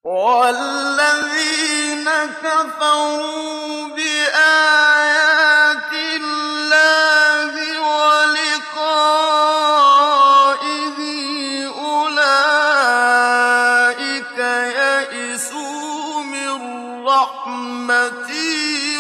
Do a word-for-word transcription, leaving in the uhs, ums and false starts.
وَالَّذِينَ كَفَرُوا بِآيَاتِ اللَّهِ وَلِقَائِهِ أُولَٰئِكَ يَئِسُوا مِن رَّحْمَتِي